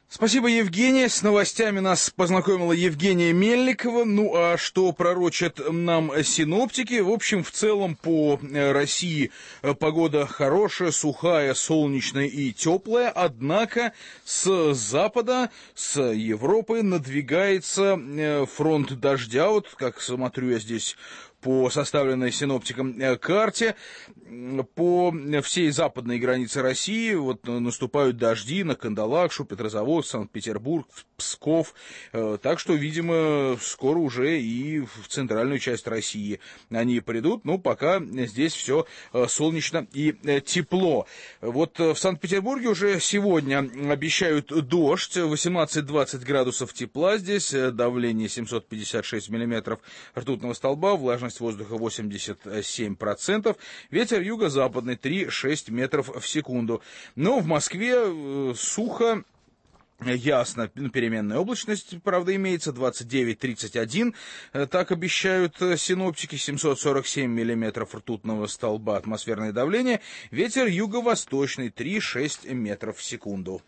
Спасибо, Евгения. С новостями нас познакомила Евгения Мельникова. Ну, а что пророчат нам синоптики? В общем, в целом по России погода хорошая, сухая, солнечная и теплая. Однако с запада, с Европы надвигается фронт дождя. Вот, как смотрю я здесь по составленной синоптиком карте, по всей западной границе России вот наступают дожди на Кандалакшу, Петрозаводск, Санкт-Петербург, Псков. Так что, видимо, скоро уже и в центральную часть России они придут. Ну, пока здесь все солнечно и тепло. Вот в Санкт-Петербурге уже сегодня обещают дождь, 18-20 градусов тепла здесь, давление 756 миллиметров ртутного столба, влажность воздуха 87%, ветер юго-западный 3-6 метров в секунду. Но в Москве сухо, ясно, переменная облачность, правда, имеется 29-31, так обещают синоптики, 747 миллиметров ртутного столба, атмосферное давление, ветер юго-восточный 3-6 метров в секунду.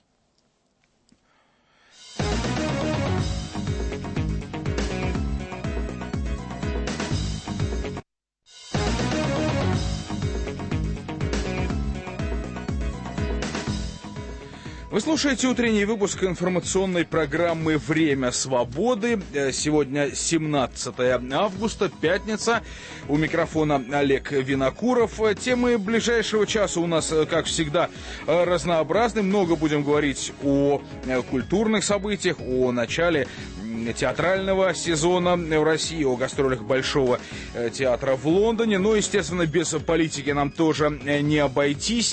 Вы слушаете утренний выпуск информационной программы «Время свободы». Сегодня 17 августа, пятница. У микрофона Олег Винокуров. Темы ближайшего часа у нас, как всегда, разнообразны. Много будем говорить о культурных событиях, о начале театрального сезона в России, о гастролях Большого театра в Лондоне. Но, естественно, без политики нам тоже не обойтись.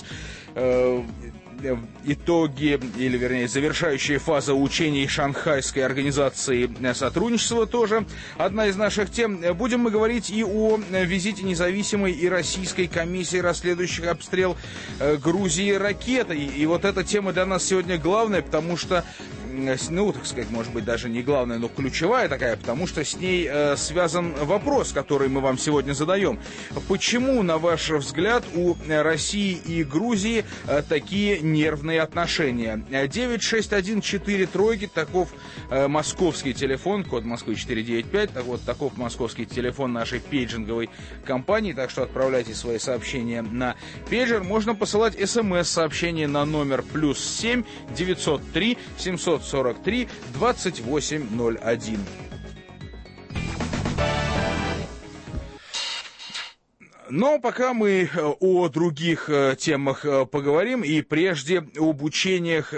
Итоги, или вернее завершающая фаза учений Шанхайской организации сотрудничества тоже одна из наших тем. Будем мы говорить и о визите независимой и российской комиссии, расследующих обстрел Грузии ракетой. И вот эта тема для нас сегодня главная, потому что, ну, так сказать, может быть, даже не главная, но ключевая такая, потому что с ней связан вопрос, который мы вам сегодня задаем. Почему, на ваш взгляд, у России и Грузии такие нервные отношения? 96143, таков московский телефон, код Москвы 495, так вот, таков московский телефон нашей пейджинговой компании, так что отправляйте свои сообщения на пейджер. Можно посылать смс-сообщение на номер +7 903 743 2801. Но пока мы о других темах поговорим, и прежде об учениях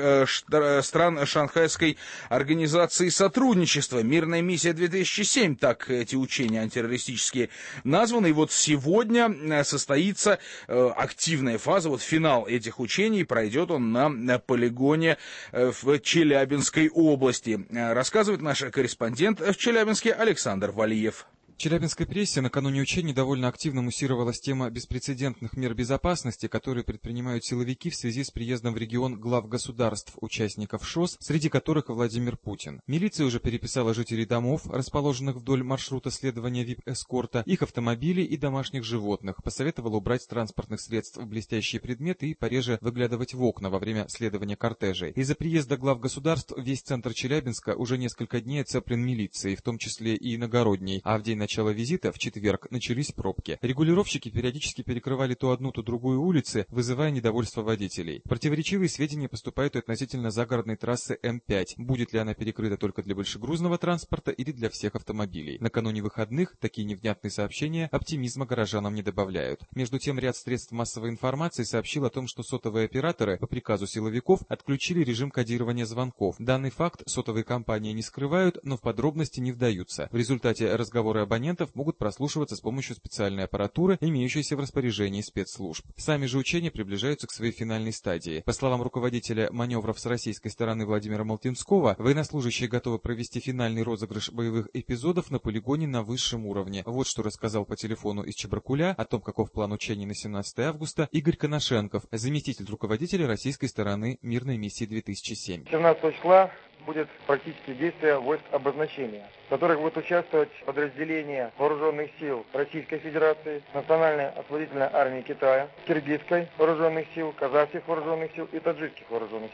стран Шанхайской организации сотрудничества. Мирная миссия 2007, так эти учения антитеррористические названы. И вот сегодня состоится активная фаза, вот финал этих учений, пройдет он на полигоне в Челябинской области. Рассказывает наш корреспондент в Челябинске Александр Валиев. В челябинской прессе накануне учений довольно активно муссировалась тема беспрецедентных мер безопасности, которые предпринимают силовики в связи с приездом в регион глав государств, участников ШОС, среди которых и Владимир Путин. Милиция уже переписала жителей домов, расположенных вдоль маршрута следования ВИП-эскорта, их автомобилей и домашних животных, посоветовала убрать с транспортных средств блестящие предметы и пореже выглядывать в окна во время следования кортежей. Из-за приезда глав государств весь центр Челябинска уже несколько дней оцеплен милицией, в том числе и иногородней, а в день начала визита, в четверг, начались пробки. Регулировщики периодически перекрывали то одну, то другую улицы, вызывая недовольство водителей. Противоречивые сведения поступают и относительно загородной трассы М5. Будет ли она перекрыта только для большегрузного транспорта или для всех автомобилей? Накануне выходных такие невнятные сообщения оптимизма горожанам не добавляют. Между тем, ряд средств массовой информации сообщил о том, что сотовые операторы по приказу силовиков отключили режим кодирования звонков. Данный факт сотовые компании не скрывают, но в подробности не вдаются. В результате разговоры абонентов могут прослушиваться с помощью специальной аппаратуры, имеющейся в распоряжении спецслужб. Сами же учения приближаются к своей финальной стадии. По словам руководителя маневров с российской стороны Владимира Малтинского, военнослужащие готовы провести финальный розыгрыш боевых эпизодов на полигоне на высшем уровне. Вот что рассказал по телефону из Чебаркуля о том, каков план учений на 17 августа Игорь Коношенков, заместитель руководителя российской стороны мирной миссии 2007. 17 числа будет практически действие войск обозначения, в которых будут участвовать подразделения вооруженных сил Российской Федерации, Национальной освободительной армии Китая, Киргизской вооруженных сил, казахских вооруженных сил и таджикских вооруженных сил.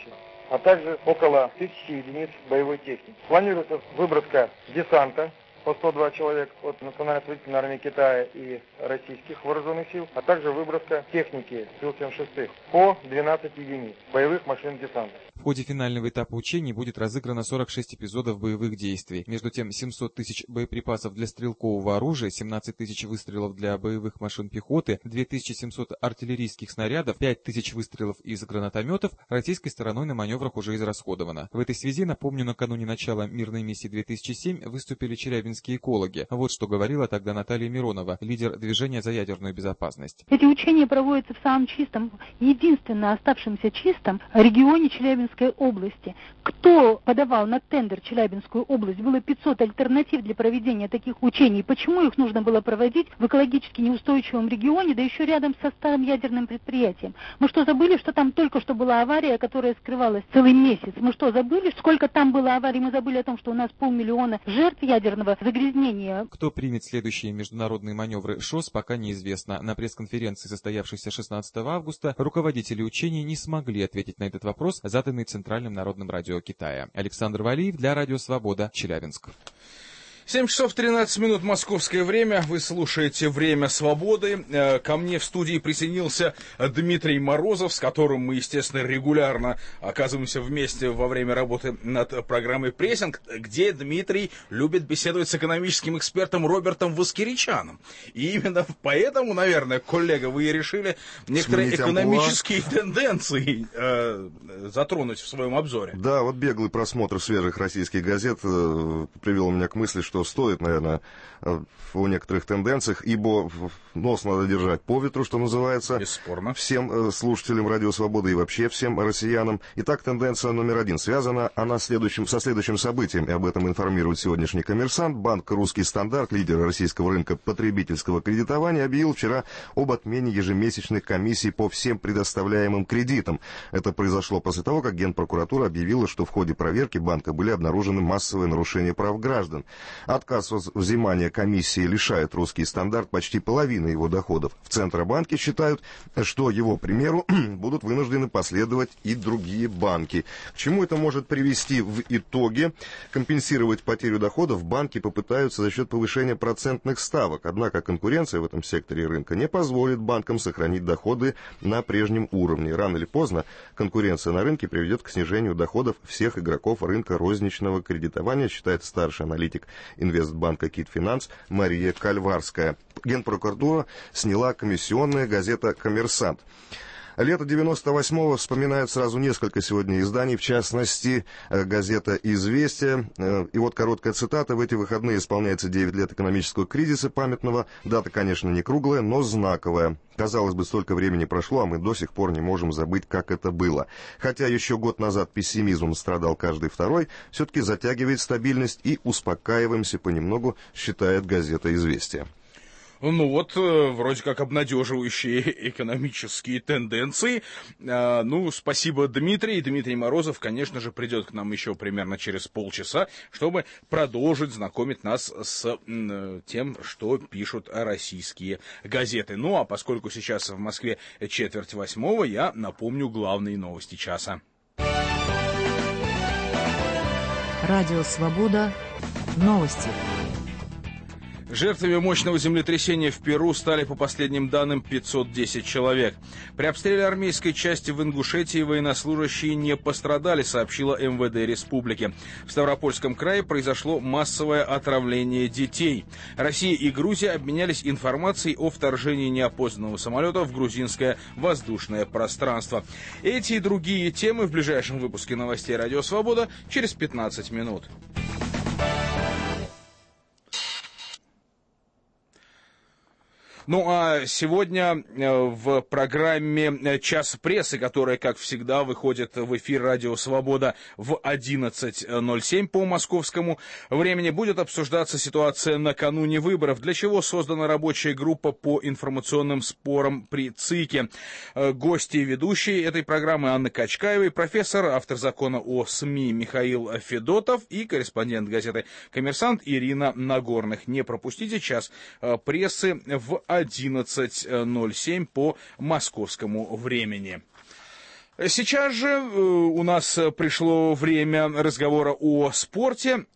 а также около 1000 единиц боевой техники. Планируется выброска десанта по 102 человек от Национально-освободительной армии Китая и российских вооруженных сил, а также выброска техники сил 76-х по 12 единиц боевых машин десанта. В ходе финального этапа учений будет разыграно 46 эпизодов боевых действий. Между тем, 700 тысяч боеприпасов для стрелкового оружия, 17 тысяч выстрелов для боевых машин пехоты, 2700 артиллерийских снарядов, 5000 выстрелов из гранатометов российской стороной на маневрах уже израсходовано. В этой связи, напомню, накануне начала мирной миссии 2007 выступили челябинские экологи. Вот что говорила тогда Наталья Миронова, лидер движения за ядерную безопасность. Эти учения проводятся в самом чистом, единственно оставшемся чистом регионе Челябинской области. Кто подавал на тендер Челябинскую область? Было 500 альтернатив для проведения таких учений. Почему их нужно было проводить в экологически неустойчивом регионе, да еще рядом со старым ядерным предприятием? Мы что, забыли, что там только что была авария, которая скрывалась целый месяц? Мы что, забыли, сколько там было аварий? Мы забыли о том, что у нас 500 000 жертв ядерного загрязнения. Кто примет следующие международные маневры ШОС, пока неизвестно. На пресс-конференции, состоявшейся 16 августа, руководители учений не смогли ответить на этот вопрос, заданный Центральным народным радио Китая. Александр Валиев для Радио Свобода, Челябинск. 7 часов 13 минут московское время. Вы слушаете «Время свободы». Ко мне в студии присоединился Дмитрий Морозов, с которым мы, естественно, регулярно оказываемся вместе во время работы над программой «Прессинг», где Дмитрий любит беседовать с экономическим экспертом Робертом Воскиричаном. И именно поэтому, наверное, коллега, вы и решили некоторые экономические тенденции затронуть в своем обзоре. Да, вот беглый просмотр свежих российских газет привел меня к мысли, что стоит, наверное, о некоторых тенденциях, ибо нос надо держать по ветру, что называется. Бесспорно. Всем слушателям Радио Свободы и вообще всем россиянам. Итак, тенденция номер 1. Связана она со следующим событием, и об этом информирует сегодняшний «Коммерсант». Банк «Русский стандарт», лидер российского рынка потребительского кредитования, объявил вчера об отмене ежемесячных комиссий по всем предоставляемым кредитам. Это произошло после того, как Генпрокуратура объявила, что в ходе проверки банка были обнаружены массовые нарушения прав граждан. Отказ от взимания комиссии лишает «Русский стандарт» почти половины его доходов. В Центробанке считают, что его примеру будут вынуждены последовать и другие банки. К чему это может привести в итоге? Компенсировать потерю доходов банки попытаются за счет повышения процентных ставок. Однако конкуренция в этом секторе рынка не позволит банкам сохранить доходы на прежнем уровне. Рано или поздно конкуренция на рынке приведет к снижению доходов всех игроков рынка розничного кредитования, считает старший аналитик Инвестбанка «Китфинанс» Мария Кальварская. Генпрокуратура сняла комиссионная газета «Коммерсант». Лето 98-го вспоминают сразу несколько сегодня изданий, в частности, газета «Известия». И вот короткая цитата. «В эти выходные исполняется 9 лет экономического кризиса памятного. Дата, конечно, не круглая, но знаковая. Казалось бы, столько времени прошло, а мы до сих пор не можем забыть, как это было. Хотя еще год назад пессимизмом страдал каждый второй, все-таки затягивает стабильность и успокаиваемся понемногу», считает газета «Известия». Ну вот, вроде как обнадеживающие экономические тенденции. Ну, спасибо, Дмитрий. Дмитрий Морозов, конечно же, придет к нам еще примерно через полчаса, чтобы продолжить знакомить нас с тем, что пишут российские газеты. Ну, а поскольку сейчас в Москве 7:45, я напомню главные новости часа. Радио «Свобода». Новости. Жертвами мощного землетрясения в Перу стали, по последним данным, 510 человек. При обстреле армейской части в Ингушетии военнослужащие не пострадали, сообщила МВД республики. В Ставропольском крае произошло массовое отравление детей. Россия и Грузия обменялись информацией о вторжении неопознанного самолета в грузинское воздушное пространство. Эти и другие темы в ближайшем выпуске новостей «Радио Свобода» через 15 минут. Ну а сегодня в программе «Час прессы», которая, как всегда, выходит в эфир «Радио Свобода» в 11:07 по московскому времени, будет обсуждаться ситуация накануне выборов, для чего создана рабочая группа по информационным спорам при ЦИКе. Гости и ведущие этой программы: Анна Качкаева, профессор, автор закона о СМИ Михаил Федотов и корреспондент газеты «Коммерсант» Ирина Нагорных. Не пропустите «Час прессы» в 11:07 по московскому времени. Сейчас же у нас пришло время разговора о спорте.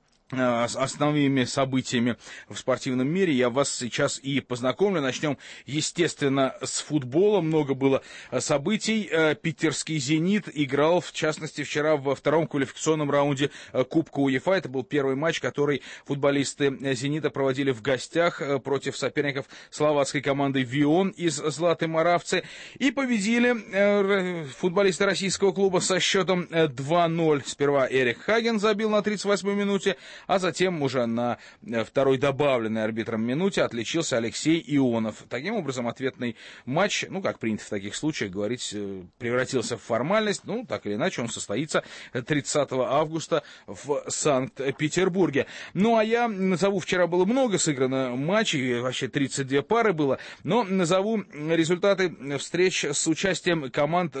С основными событиями в спортивном мире я вас сейчас и познакомлю. Начнем, естественно, с футбола. Много было событий. Питерский «Зенит» играл, в частности, вчера во втором квалификационном раунде Кубка УЕФА. Это был первый матч, который футболисты «Зенита» проводили в гостях против соперников словацкой команды «Вион» из Златой Моравцы. И победили футболисты российского клуба со счетом 2-0. Сперва Эрик Хаген забил на 38-й минуте, а затем уже на второй добавленной арбитром минуте отличился Алексей Ионов. Таким образом, ответный матч, как принято в таких случаях говорить, превратился в формальность. Так или иначе, он состоится 30 августа в Санкт-Петербурге. А я назову, вчера было много сыграно матчей, вообще 32 пары было, но назову результаты встреч с участием команд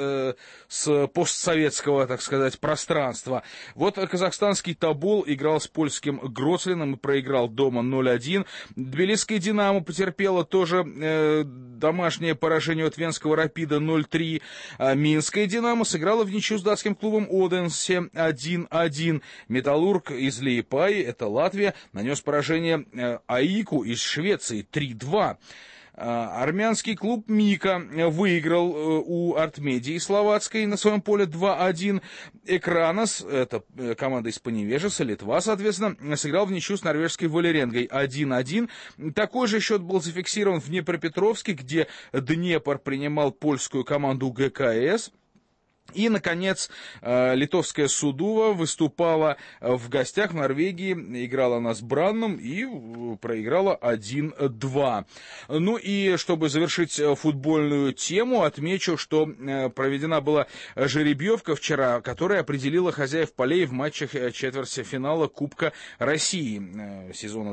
с постсоветского, так сказать, пространства. Вот казахстанский «Тобол» играл с польским Гроцлином и проиграл дома 0-1. Тбилисская «Динамо» потерпела тоже домашнее поражение от венского «Рапида» 0-3. Минская «Динамо» сыграла в ничью с датским клубом «Оденсе» 1-1. «Металлург» из Лиепаи, это Латвия, нанес поражение «АИКу» из Швеции 3-2. Армянский клуб «Мика» выиграл у Артмедии словацкой на своем поле 2-1. Экранос, это команда из Поневежеса, Литва, соответственно, сыграл в ничью с норвежской Валеренгой 1-1. Такой же счет был зафиксирован в Днепропетровске, где Днепр принимал польскую команду ГКС. И, наконец, литовская «Судува» выступала в гостях в Норвегии, играла она с Бранном и проиграла 1-2. И чтобы завершить футбольную тему, отмечу, что проведена была жеребьевка вчера, которая определила хозяев полей в матчах четвертьфинала Кубка России сезона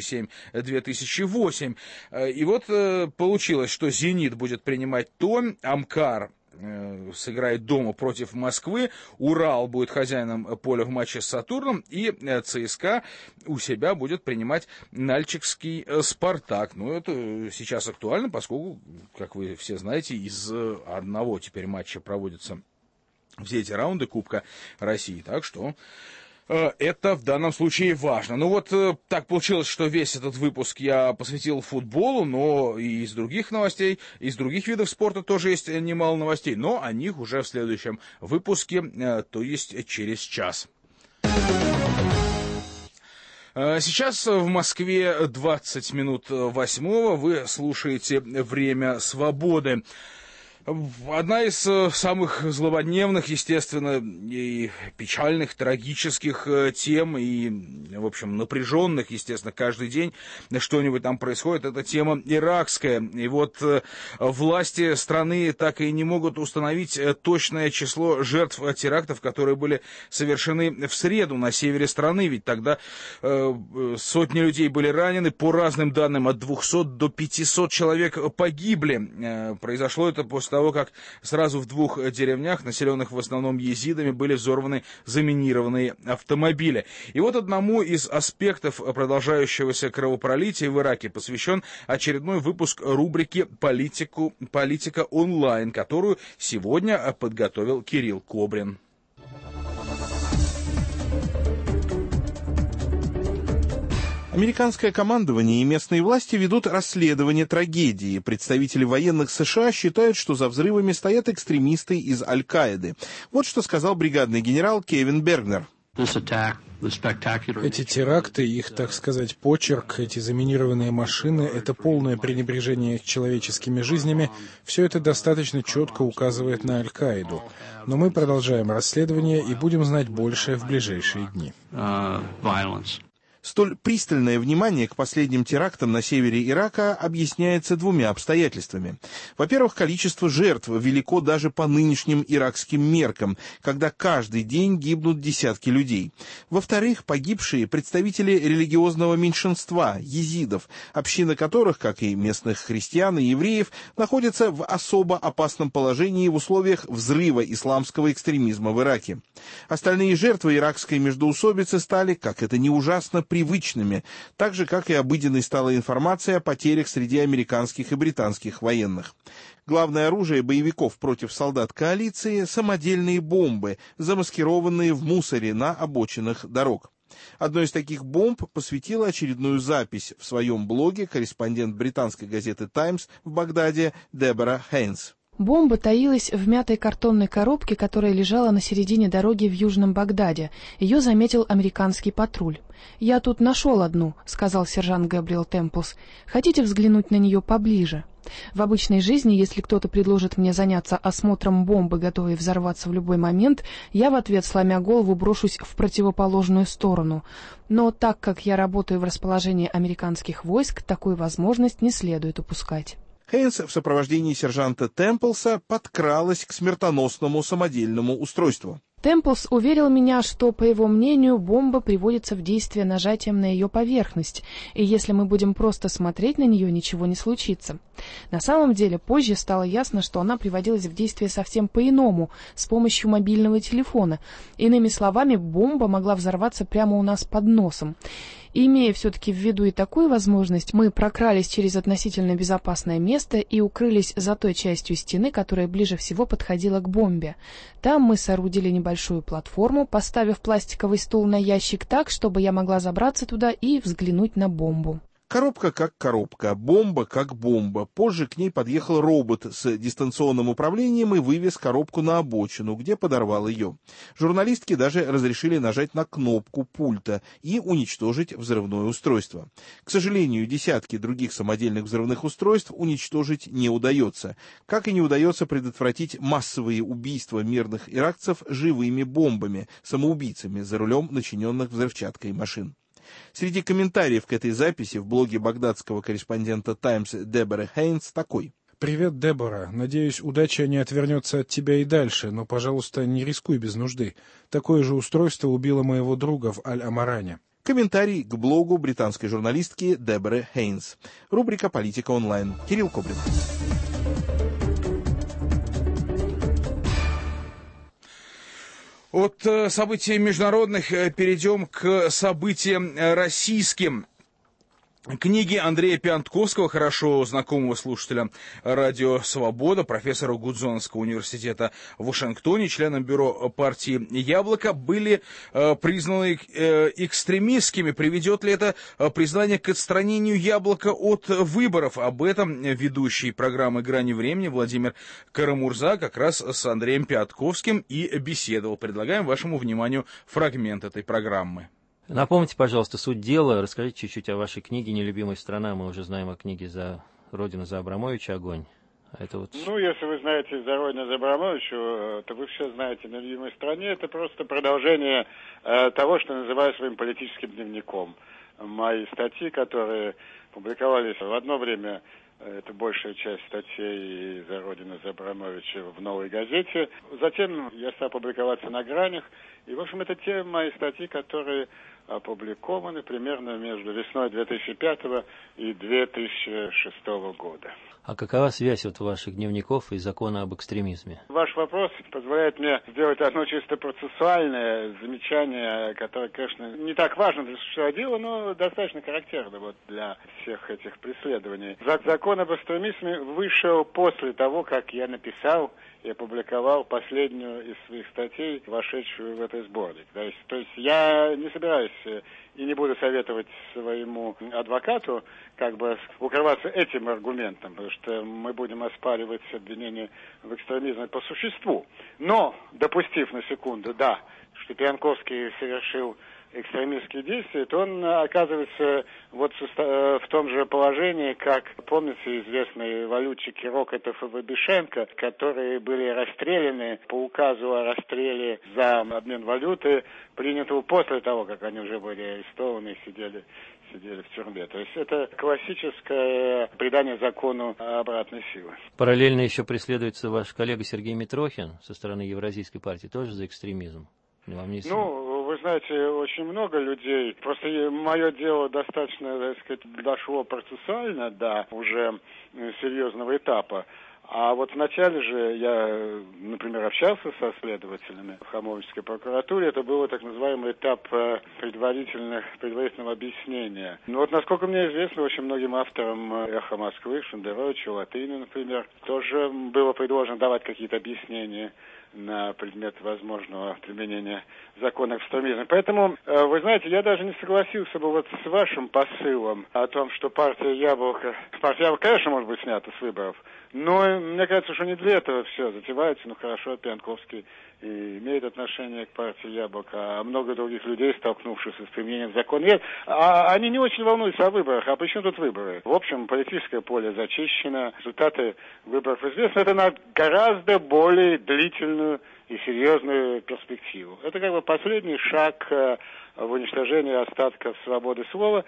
2007-2008. И вот получилось, что «Зенит» будет принимать Томь, «Амкар» сыграет дома против Москвы, «Урал» будет хозяином поля в матче с «Сатурном», и ЦСКА у себя будет принимать нальчикский «Спартак». Это сейчас актуально, поскольку, как вы все знаете, из одного теперь матча проводятся все эти раунды Кубка России. Так что это в данном случае важно. Так получилось, что весь этот выпуск я посвятил футболу, но и из других новостей, из других видов спорта тоже есть немало новостей, но о них уже в следующем выпуске, то есть через час. Сейчас в Москве 20 минут 8. Вы слушаете «Время свободы». Одна из самых злободневных, естественно, и печальных, трагических тем, и, в общем, напряженных, естественно, каждый день что-нибудь там происходит, это тема иракская. И власти страны так и не могут установить точное число жертв терактов, которые были совершены в среду на севере страны, ведь тогда сотни людей были ранены, по разным данным, от 200 до 500 человек погибли. Произошло это после того, как сразу в 2 деревнях, населенных в основном езидами, были взорваны заминированные автомобили. И одному из аспектов продолжающегося кровопролития в Ираке посвящен очередной выпуск рубрики «Политика онлайн», которую сегодня подготовил Кирилл Кобрин. Американское командование и местные власти ведут расследование трагедии. Представители военных США считают, что за взрывами стоят экстремисты из Аль-Каиды. Вот что сказал бригадный генерал Кевин Бергнер. Эти теракты, их, так сказать, почерк, эти заминированные машины, это полное пренебрежение человеческими жизнями. Все это достаточно четко указывает на Аль-Каиду. Но мы продолжаем расследование и будем знать больше в ближайшие дни. Столь пристальное внимание к последним терактам на севере Ирака объясняется 2 обстоятельствами. Во-первых, количество жертв велико даже по нынешним иракским меркам, когда каждый день гибнут десятки людей. Во-вторых, погибшие представители религиозного меньшинства, езидов, община которых, как и местных христиан и евреев, находятся в особо опасном положении в условиях взрыва исламского экстремизма в Ираке. Остальные жертвы иракской междоусобицы стали, как это ни ужасно, привычными, так же, как и обыденной стала информация о потерях среди американских и британских военных. Главное оружие боевиков против солдат коалиции – самодельные бомбы, замаскированные в мусоре на обочинах дорог. Одной из таких бомб посвятила очередную запись в своем блоге корреспондент британской газеты «Таймс» в Багдаде Дебора Хейнс. Бомба таилась в мятой картонной коробке, которая лежала на середине дороги в Южном Багдаде. Ее заметил американский патруль. «Я тут нашел одну», — сказал сержант Гэбриэл Темплс. «Хотите взглянуть на нее поближе?» В обычной жизни, если кто-то предложит мне заняться осмотром бомбы, готовой взорваться в любой момент, я в ответ, сломя голову, брошусь в противоположную сторону. Но так как я работаю в расположении американских войск, такую возможность не следует упускать. Хейнс в сопровождении сержанта Темплса подкралась к смертоносному самодельному устройству. Темплс уверил меня, что, по его мнению, бомба приводится в действие нажатием на ее поверхность, и если мы будем просто смотреть на нее, ничего не случится. На самом деле, позже стало ясно, что она приводилась в действие совсем по-иному, с помощью мобильного телефона. Иными словами, бомба могла взорваться прямо у нас под носом. Имея все-таки в виду и такую возможность, мы прокрались через относительно безопасное место и укрылись за той частью стены, которая ближе всего подходила к бомбе. Там мы соорудили небольшую платформу, поставив пластиковый стул на ящик так, чтобы я могла забраться туда и взглянуть на бомбу. Коробка как коробка, бомба как бомба. Позже к ней подъехал робот с дистанционным управлением и вывез коробку на обочину, где подорвал ее. Журналистки даже разрешили нажать на кнопку пульта и уничтожить взрывное устройство. К сожалению, десятки других самодельных взрывных устройств уничтожить не удается. Как и не удается предотвратить массовые убийства мирных иракцев живыми бомбами, самоубийцами за рулем начиненных взрывчаткой машин. Среди комментариев к этой записи в блоге багдадского корреспондента «Таймс» Дебора Хейнс такой. «Привет, Дебора. Надеюсь, удача не отвернется от тебя и дальше, но, пожалуйста, не рискуй без нужды. Такое же устройство убило моего друга в Аль-Амаране». Комментарий к блогу британской журналистки Деборы Хейнс. Рубрика «Политика онлайн». Кирилл Коблин. От событий международных перейдем к событиям российским. Книги Андрея Пиантковского, хорошо знакомого слушателя радио «Свобода», профессора Гудзоновского университета в Вашингтоне, членом бюро партии «Яблоко», были признаны экстремистскими. Приведет ли это признание к отстранению «Яблока» от выборов? Об этом ведущий программы «Грани времени» Владимир Карамурза как раз с Андреем Пиантковским и беседовал. Предлагаем вашему вниманию фрагмент этой программы. Напомните, пожалуйста, суть дела. Расскажите чуть-чуть о вашей книге «Нелюбимая страна». Мы уже знаем о книге «За Родину, за Абрамовича. Огонь». Это вот... Ну, если вы знаете «За Родину, за Абрамовича», то вы все знаете «На любимой стране». Это просто продолжение того, что называю своим политическим дневником. Мои статьи, которые публиковались в одно время, это большая часть статей «За Родину, за Абрамовича» в «Новой газете». Затем я стал публиковаться на «Гранях». И, в общем, это те мои статьи, которые опубликованы примерно между весной 2005 и 2006 года. А какова связь вот ваших дневников и закона об экстремизме? Ваш вопрос позволяет мне сделать одно чисто процессуальное замечание, которое, конечно, не так важно для сущего дела, но достаточно характерно вот для всех этих преследований. Закон об экстремизме вышел после того, как я написал и опубликовал последнюю из своих статей, вошедшую в этот сборник. То есть я не собираюсь и не буду советовать своему адвокату как бы укрываться этим аргументом, потому что мы будем оспаривать обвинение в экстремизме по существу. Но, допустив на секунду, да, что Пиантковский совершил экстремистские действия, то он оказывается вот в том же положении, как, помните, известные валютчики Рокотов и Вабишенко, которые были расстреляны по указу о расстреле за обмен валюты, принятого после того, как они уже были арестованы и сидели в тюрьме. То есть это классическое придание закону обратной силы. Параллельно еще преследуется ваш коллега Сергей Митрохин со стороны Евразийской партии, тоже за экстремизм. Вам не вы знаете, очень много людей. Просто мое дело достаточно, так сказать, дошло процессуально до уже серьезного этапа. А вот вначале же я, например, общался со следователями в Хамовнической прокуратуре. Это был так называемый этап предварительного объяснения. Но вот, насколько мне известно, очень многим авторам «Эхо Москвы», Шендеровичу, Латыни, например, тоже было предложено давать какие-то объяснения на предмет возможного применения закона экстремизма. Поэтому, вы знаете, я даже не согласился бы вот с вашим посылом о том, что партия Яблоко, конечно, может быть снята с выборов, но мне кажется, что не для этого все затевается. Ну хорошо, Пьянковский и имеет отношение к партии Яблоко, а много других людей, столкнувшихся с применением закона, нет. Они не очень волнуются о выборах. А при чем тут выборы? В общем, политическое поле зачищено, результаты выборов известны. Это на гораздо более длительную и серьезную перспективу. Это как бы последний шаг в уничтожении остатков свободы слова.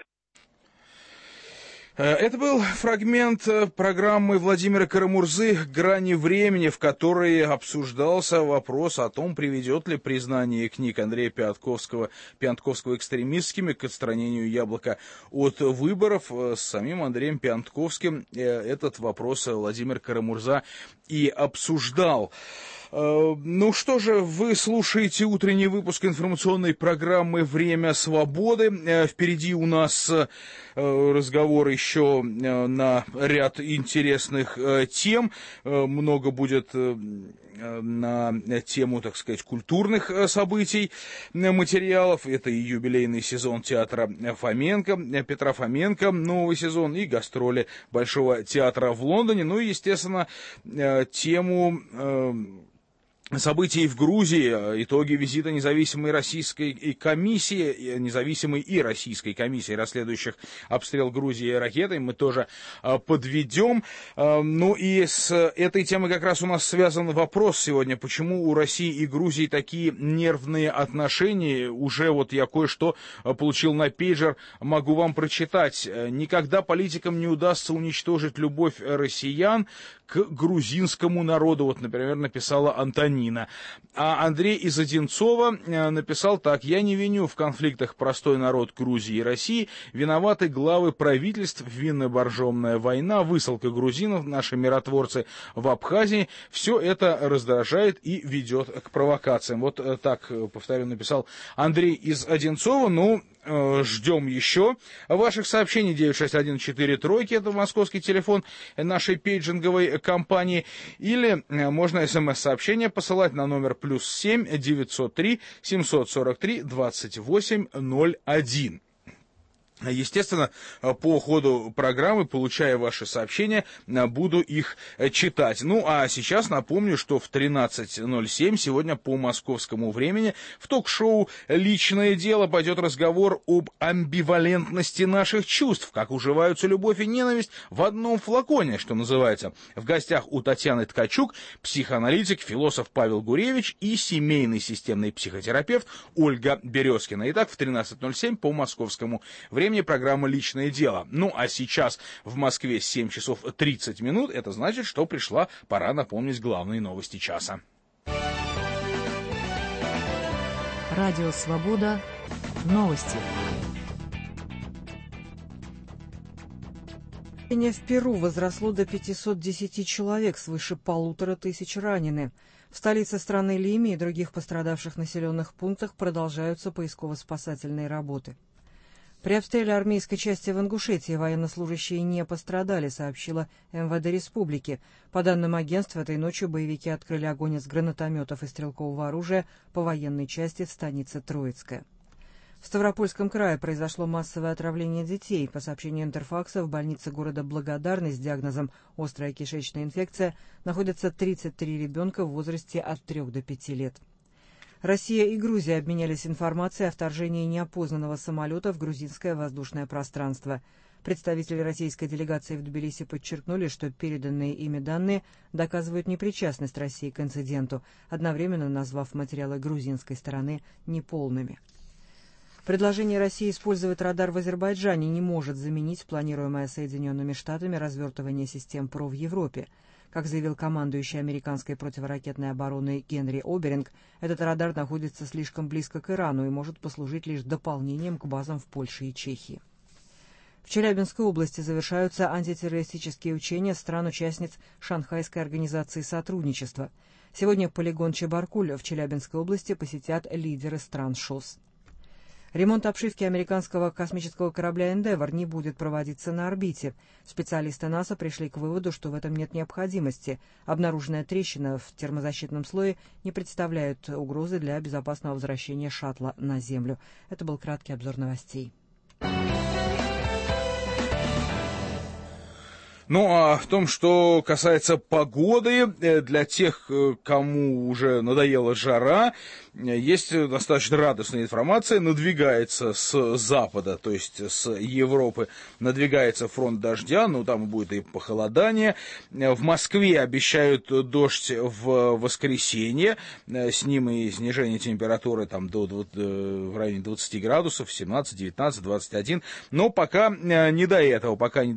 Это был фрагмент программы Владимира Карамурзы «Грани времени», в которой обсуждался вопрос о том, приведет ли признание книг Андрея Пьянковского экстремистскими к отстранению Яблока от выборов. С самим Андреем Пьянковским этот вопрос Владимир Карамурза и обсуждал. Ну что же, вы слушаете утренний выпуск информационной программы «Время свободы». Впереди у нас разговор еще на ряд интересных тем. Много будет на тему, так сказать, культурных событий, материалов. Это и юбилейный сезон театра Фоменко, Петра Фоменко, новый сезон, и гастроли Большого театра в Лондоне. Ну и, естественно, тему событий в Грузии, итоги визита независимой российской комиссии, расследующих обстрел Грузии ракетой, мы тоже подведем. Ну и с этой темой как раз у нас связан вопрос сегодня, почему у России и Грузии такие нервные отношения. Уже вот я кое-что получил на пейджер, могу вам прочитать. Никогда политикам не удастся уничтожить любовь россиян к грузинскому народу. Вот, например, написала Антонина. А Андрей из Одинцова написал так: «Я не виню в конфликтах простой народ Грузии и России. Виноваты главы правительств, винно-боржомная война, высылка грузинов, наши миротворцы в Абхазии. Все это раздражает и ведет к провокациям». Вот так, повторю, написал Андрей из Одинцова. Ну, ждем еще ваших сообщений. 961-4-3, это московский телефон нашей пейджинговой компании. Или можно смс-сообщение посылать на номер +7 903 743 2801. Естественно, по ходу программы, получая ваши сообщения, буду их читать. Ну, а сейчас напомню, что в 13:07 сегодня по московскому времени в ток-шоу «Личное дело» пойдет разговор об амбивалентности наших чувств, как уживаются любовь и ненависть в одном флаконе, что называется. В гостях у Татьяны Ткачук психоаналитик, философ Павел Гуревич и семейный системный психотерапевт Ольга Березкина. Итак, в 13:07 по московскому времени программа «Личное дело». Ну, а сейчас в Москве 7 часов 30 минут. Это значит, что пришла пора напомнить главные новости часа. Радио «Свобода». Новости. Население в Перу возросло до 510 человек, свыше 1500 ранены. В столице страны Лиме и других пострадавших населенных пунктах продолжаются поисково-спасательные работы. При обстреле армейской части в Ингушетии военнослужащие не пострадали, сообщила МВД республики. По данным агентства, этой ночью боевики открыли огонь из гранатометов и стрелкового оружия по военной части в станице Троицкая. В Ставропольском крае произошло массовое отравление детей. По сообщению Интерфакса, в больнице города Благодарный с диагнозом «острая кишечная инфекция» находятся 33 ребенка в возрасте от 3 до 5 лет. Россия и Грузия обменялись информацией о вторжении неопознанного самолета в грузинское воздушное пространство. Представители российской делегации в Тбилиси подчеркнули, что переданные ими данные доказывают непричастность России к инциденту, одновременно назвав материалы грузинской стороны неполными. Предложение России использовать радар в Азербайджане не может заменить планируемое Соединенными Штатами развертывание систем ПРО в Европе. Как заявил командующий американской противоракетной обороной Генри Оберинг, этот радар находится слишком близко к Ирану и может послужить лишь дополнением к базам в Польше и Чехии. В Челябинской области завершаются антитеррористические учения стран-участниц Шанхайской организации сотрудничества. Сегодня полигон Чебаркуль в Челябинской области посетят лидеры стран ШОС. Ремонт обшивки американского космического корабля «Эндевор» не будет проводиться на орбите. Специалисты НАСА пришли к выводу, что в этом нет необходимости. Обнаруженная трещина в термозащитном слое не представляет угрозы для безопасного возвращения шаттла на Землю. Это был краткий обзор новостей. Ну, а в том, что касается погоды, для тех, кому уже надоела жара, есть достаточно радостная информация. Надвигается с запада, то есть с Европы, надвигается фронт дождя, ну, там будет и похолодание. В Москве обещают дождь в воскресенье, с ним и снижение температуры там в районе 20 градусов, 17, 19, 21. Но пока не до этого,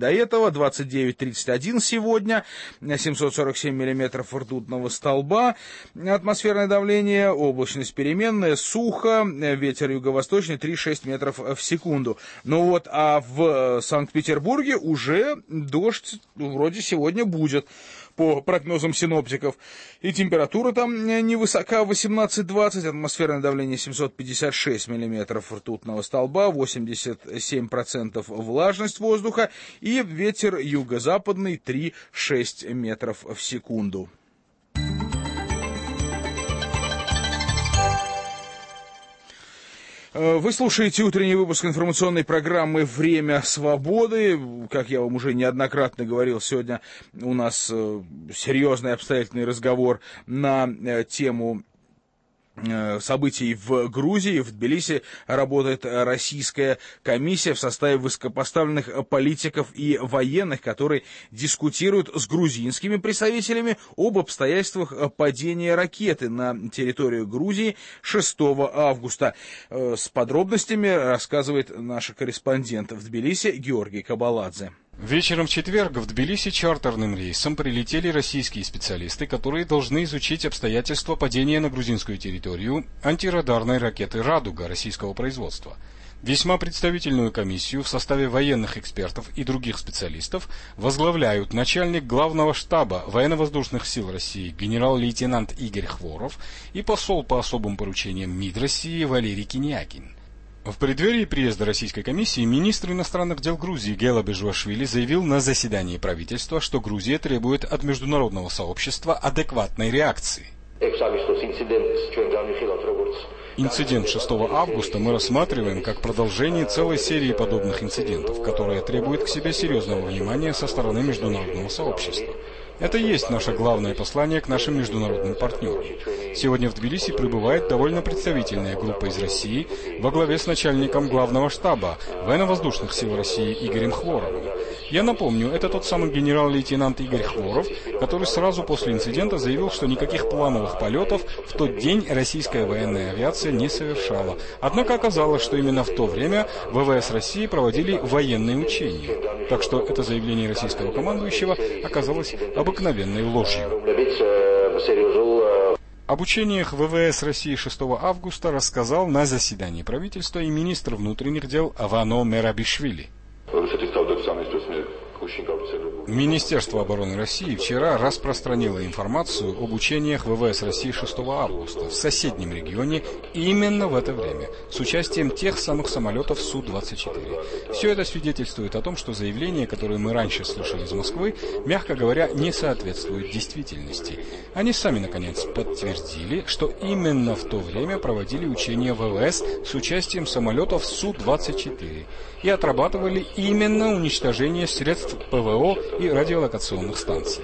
29-31 сегодня, 747 миллиметров ртутного столба, атмосферное давление, облачность переменная, сухо, ветер юго-восточный 3,6 метров в секунду. Ну вот, а в Санкт-Петербурге уже дождь вроде сегодня будет, по прогнозам синоптиков. И температура там невысока, 18-20, атмосферное давление 756 миллиметров ртутного столба, 87% влажность воздуха и ветер юго-западный 3,6 метров в секунду. Вы слушаете утренний выпуск информационной программы «Время свободы». Как я вам уже неоднократно говорил, сегодня у нас серьезный обстоятельный разговор на тему событий в Грузии. В Тбилиси работает российская комиссия в составе высокопоставленных политиков и военных, которые дискутируют с грузинскими представителями об обстоятельствах падения ракеты на территорию Грузии 6 августа. С подробностями рассказывает наш корреспондент в Тбилиси Георгий Кабаладзе. Вечером в четверг в Тбилиси чартерным рейсом прилетели российские специалисты, которые должны изучить обстоятельства падения на грузинскую территорию антирадарной ракеты «Радуга» российского производства. Весьма представительную комиссию в составе военных экспертов и других специалистов возглавляют начальник главного штаба военно-воздушных сил России генерал-лейтенант Игорь Хворов и посол по особым поручениям МИД России Валерий Киньякин. В преддверии приезда российской комиссии министр иностранных дел Грузии Гела Бежуашвили заявил на заседании правительства, что Грузия требует от международного сообщества адекватной реакции. Инцидент 6 августа мы рассматриваем как продолжение целой серии подобных инцидентов, которые требуют к себе серьезного внимания со стороны международного сообщества. Это и есть наше главное послание к нашим международным партнерам. Сегодня в Тбилиси прибывает довольно представительная группа из России во главе с начальником главного штаба военно-воздушных сил России Игорем Хворовым. Я напомню, это тот самый генерал-лейтенант Игорь Хворов, который сразу после инцидента заявил, что никаких плановых полетов в тот день российская военная авиация не совершала. Однако оказалось, что именно в то время ВВС России проводили военные учения. Так что это заявление российского командующего оказалось обыкновенной ложью. Об учениях ВВС России 6 августа рассказал на заседании правительства и министр внутренних дел Авано Мерабишвили. Министерство обороны России вчера распространило информацию об учениях ВВС России 6 августа в соседнем регионе именно в это время, с участием тех самых самолетов Су-24. Все это свидетельствует о том, что заявления, которые мы раньше слышали из Москвы, мягко говоря, не соответствуют действительности. Они сами, наконец, подтвердили, что именно в то время проводили учения ВВС с участием самолетов Су-24 и отрабатывали именно уничтожение средств ПВО и радиолокационных станций.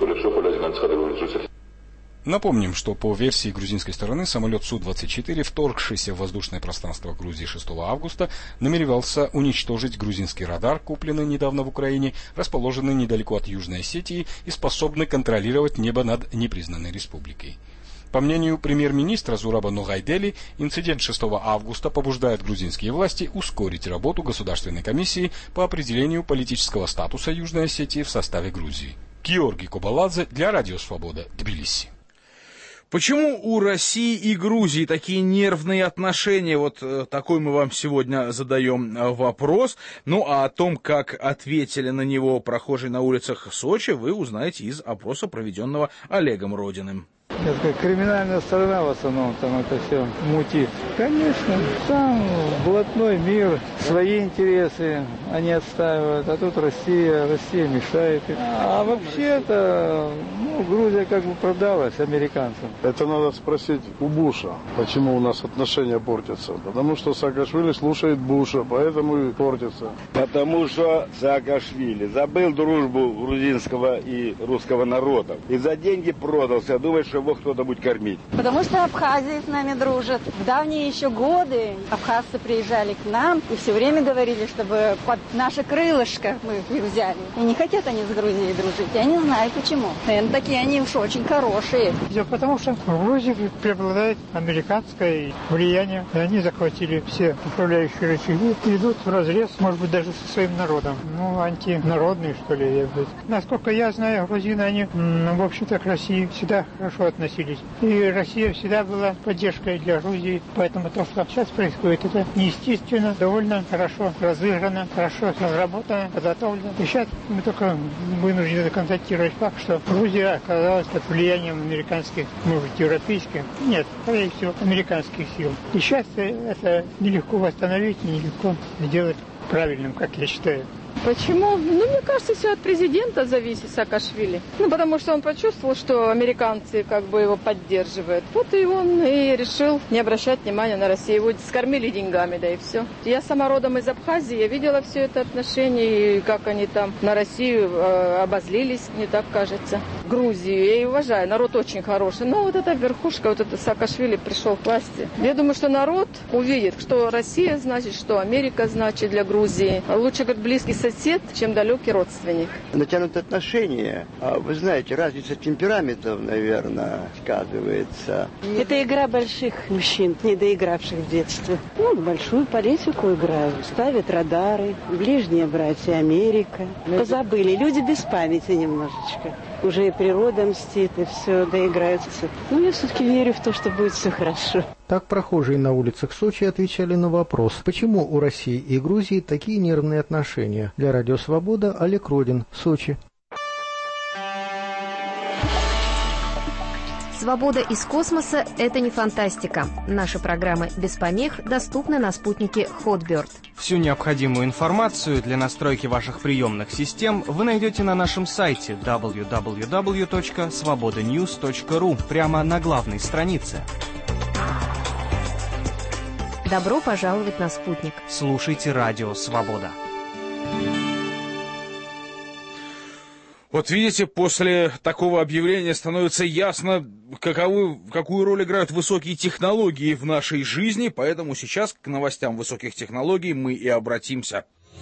Напомним, что по версии грузинской стороны самолет Су-24, вторгшийся в воздушное пространство Грузии 6 августа, намеревался уничтожить грузинский радар, купленный недавно в Украине, расположенный недалеко от Южной Осетии и способный контролировать небо над непризнанной республикой. По мнению премьер-министра Зураба Ногайдели, инцидент 6 августа побуждает грузинские власти ускорить работу Государственной комиссии по определению политического статуса Южной Осетии в составе Грузии. Георгий Кабаладзе для Радио Свобода, Тбилиси. Почему у России и Грузии такие нервные отношения? Вот такой мы вам сегодня задаем вопрос. Ну, а о том, как ответили на него прохожие на улицах Сочи, вы узнаете из опроса, проведенного Олегом Родиным. Криминальная сторона в основном там это все мутит. Конечно, там блатной мир, свои интересы они отстаивают, а тут Россия мешает. А вообще-то, Грузия как бы продалась американцам. Это надо спросить у Буша, почему у нас отношения портятся. Потому что Саакашвили слушает Буша, поэтому и портятся. Потому что Саакашвили забыл дружбу грузинского и русского народа. И за деньги продался, думает, что его кто-то будет кормить. Потому что Абхазия с нами дружит. В давние еще годы абхазцы приезжали к нам и все время говорили, чтобы под наше крылышко мы их взяли. И не хотят они с Грузией дружить. Я не знаю почему. Наверное, такие они уж очень хорошие. Все потому, что в Грузии преобладает американское влияние. И они захватили все управляющие рычаги и идут вразрез, может быть, даже со своим народом. Антинародные, что ли. Насколько я знаю, грузины, они, в общем-то, к России всегда хорошо относились. И Россия всегда была поддержкой для Грузии. Поэтому то, что сейчас происходит, это неестественно, довольно хорошо разыграно, хорошо разработано, подготовлено. И сейчас мы только вынуждены констатировать факт, что Грузия оказалась под влиянием американских, может быть, европейских, нет, скорее всего, американских сил. И сейчас это нелегко восстановить, нелегко сделать правильным, как я считаю. Почему? Мне кажется, все от президента зависит, Саакашвили. Потому что он почувствовал, что американцы как бы его поддерживают. Вот и он и решил не обращать внимания на Россию. Его скормили деньгами, да и все. Я сама родом из Абхазии, я видела все это отношение, и как они там на Россию обозлились, мне так кажется. Грузию я и уважаю, народ очень хороший. Но вот эта верхушка, вот этот Саакашвили пришел к власти. Я думаю, что народ увидит, что Россия значит, что Америка значит для Грузии. Лучше, говорит, близкий сосед, чем далекий родственник. Натянутые отношения, вы знаете, разница темпераментов, наверное, сказывается. Это игра больших мужчин, не доигравших в детстве. Большую политику играют. Ставят радары, ближние братья Америка. Позабыли, люди без памяти немножечко. Уже и природа мстит, и все доиграются. Но я все-таки верю в то, что будет все хорошо. Так прохожие на улицах Сочи отвечали на вопрос, почему у России и Грузии такие нервные отношения. Для Радио Свобода Олег Родин, Сочи. Свобода из космоса – это не фантастика. Наши программы без помех доступны на спутнике Hotbird. Всю необходимую информацию для настройки ваших приемных систем вы найдете на нашем сайте www.svobodanews.ru прямо на главной странице. Добро пожаловать на спутник. Слушайте Радио Свобода. Вот видите, после такого объявления становится ясно, какую роль играют высокие технологии в нашей жизни, поэтому сейчас к новостям высоких технологий мы и обратимся.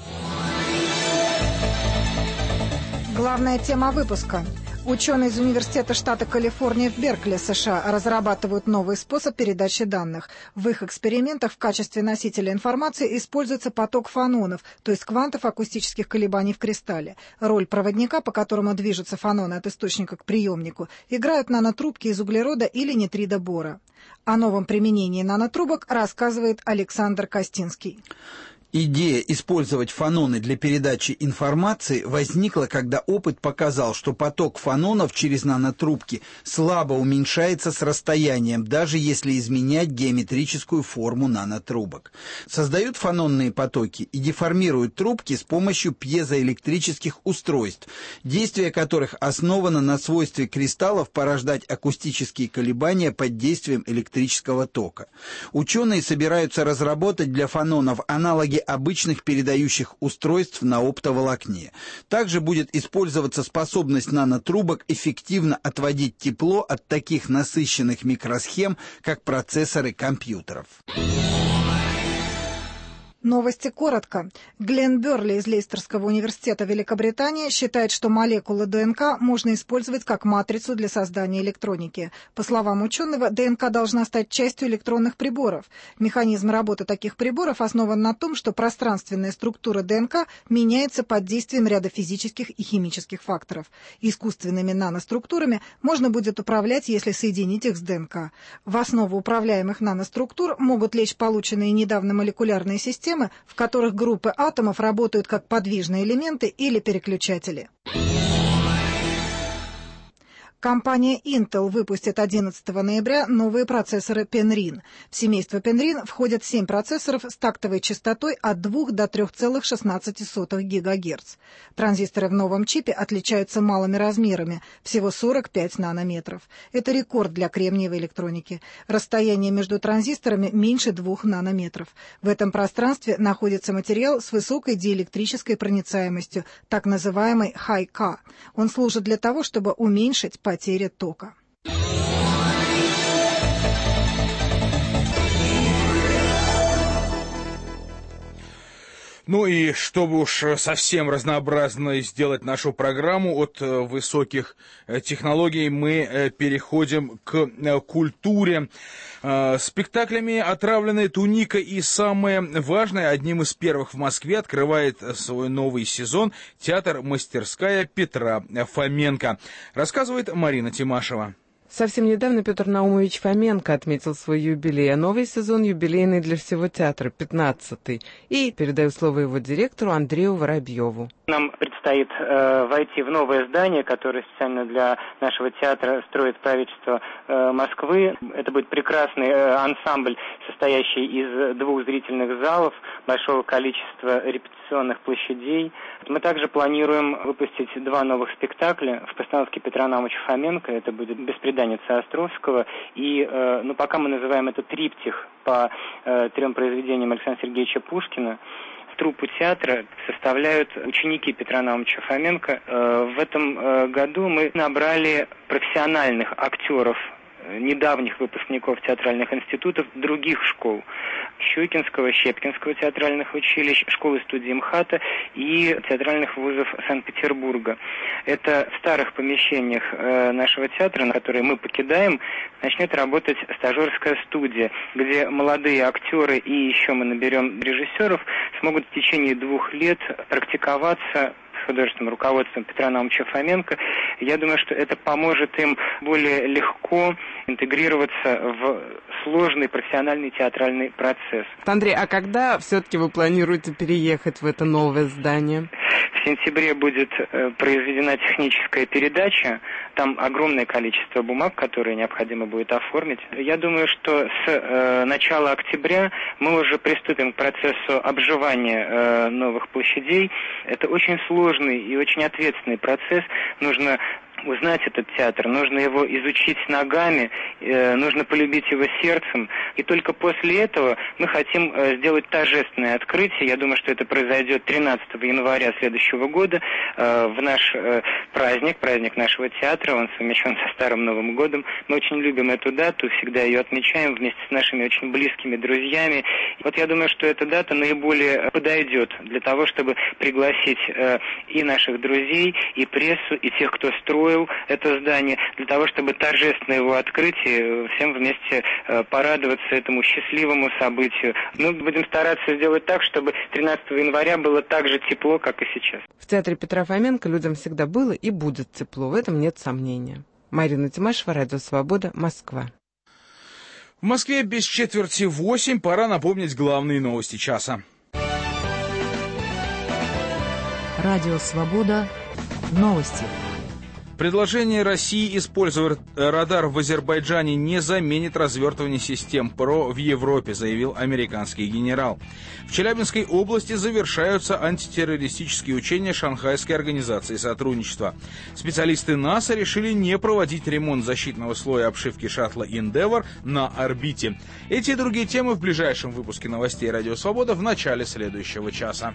Главная тема выпуска. Ученые из Университета штата Калифорния в Беркли, США, разрабатывают новый способ передачи данных. В их экспериментах в качестве носителя информации используется поток фононов, то есть квантов акустических колебаний в кристалле. Роль проводника, по которому движутся фононы от источника к приемнику, играют нанотрубки из углерода или нитрида бора. О новом применении нанотрубок рассказывает Александр Костинский. Идея использовать фононы для передачи информации возникла, когда опыт показал, что поток фононов через нанотрубки слабо уменьшается с расстоянием, даже если изменять геометрическую форму нанотрубок. Создают фононные потоки и деформируют трубки с помощью пьезоэлектрических устройств, действие которых основано на свойстве кристаллов порождать акустические колебания под действием электрического тока. Ученые собираются разработать для фононов аналоги обычных передающих устройств на оптоволокне. Также будет использоваться способность нанотрубок эффективно отводить тепло от таких насыщенных микросхем, как процессоры компьютеров. Новости коротко. Глен Берли из Лейстерского университета Великобритании считает, что молекулы ДНК можно использовать как матрицу для создания электроники. По словам ученого, ДНК должна стать частью электронных приборов. Механизм работы таких приборов основан на том, что пространственная структура ДНК меняется под действием ряда физических и химических факторов. Искусственными наноструктурами можно будет управлять, если соединить их с ДНК. В основу управляемых наноструктур могут лечь полученные недавно молекулярные системы, в которых группы атомов работают как подвижные элементы или переключатели. Компания Intel выпустит 11 ноября новые процессоры Penryn. В семейство Penryn входят 7 процессоров с тактовой частотой от 2 до 3,16 ГГц. Транзисторы в новом чипе отличаются малыми размерами, всего 45 нанометров. Это рекорд для кремниевой электроники. Расстояние между транзисторами меньше 2 нанометров. В этом пространстве находится материал с высокой диэлектрической проницаемостью, так называемый High-K. Он служит для того, чтобы уменьшить потери тока. Ну и чтобы уж совсем разнообразно сделать нашу программу от высоких технологий, мы переходим к культуре. Спектаклями «Отравленная туника» и самое важное, одним из первых в Москве открывает свой новый сезон театр-мастерская Петра Фоменко. Рассказывает Марина Тимашева. Совсем недавно Петр Наумович Фоменко отметил свой юбилей, а новый сезон юбилейный для всего театра, 15-й. И передаю слово его директору Андрею Воробьеву. Нам предстоит войти в новое здание, которое специально для нашего театра строит правительство Москвы. Это будет прекрасный ансамбль, состоящий из 2 зрительных залов, большого количества репетиционных площадей. Мы также планируем выпустить 2 новых спектакля в постановке Петра Наумовича Фоменко. Это будет «Бесприданница Островского» и, пока мы называем это триптих по 3 произведениям Александра Сергеевича Пушкина. Труппу театра составляют ученики Петра Наумовича Фоменко. В этом году мы набрали профессиональных актеров, недавних выпускников театральных институтов других школ. Щукинского, Щепкинского театральных училищ, школы-студии МХАТа и театральных вузов Санкт-Петербурга. Это в старых помещениях нашего театра, на которые мы покидаем, начнет работать стажерская студия, где молодые актеры и еще мы наберем режиссеров смогут в течение 2 лет практиковаться с художественным руководством Петра Наумовича Фоменко. Я думаю, что это поможет им более легко интегрироваться в сложный профессиональный театральный процесс. Андрей, а когда все-таки вы планируете переехать в это новое здание? В сентябре будет произведена техническая передача. Там огромное количество бумаг, которые необходимо будет оформить. Я думаю, что с начала октября мы уже приступим к процессу обживания новых площадей. Это очень сложный и очень ответственный процесс. Нужно узнать этот театр, нужно его изучить ногами, нужно полюбить его сердцем. И только после этого мы хотим сделать торжественное открытие. Я думаю, что это произойдет 13 января следующего года в наш праздник нашего театра. Он совмещен со Старым Новым годом. Мы очень любим эту дату, всегда ее отмечаем вместе с нашими очень близкими друзьями. Вот я думаю, что эта дата наиболее подойдет для того, чтобы пригласить и наших друзей, и прессу, и тех, кто строил это здание, для того, чтобы торжественно его открытие всем вместе порадоваться этому счастливому событию. Мы будем стараться сделать так, чтобы 13 января было так же тепло, как и сейчас. В театре Петра Фоменко людям всегда было и будет тепло, в этом нет сомнения. Марина Тимашева, Радио Свобода, Москва. В Москве без 7:45, пора напомнить главные новости часа. Радио Свобода, новости. Предложение России использовать радар в Азербайджане не заменит развертывание систем ПРО в Европе, заявил американский генерал. В Челябинской области завершаются антитеррористические учения Шанхайской организации сотрудничества. Специалисты НАСА решили не проводить ремонт защитного слоя обшивки шаттла Endeavour на орбите. Эти и другие темы в ближайшем выпуске новостей «Радио Свобода» в начале следующего часа.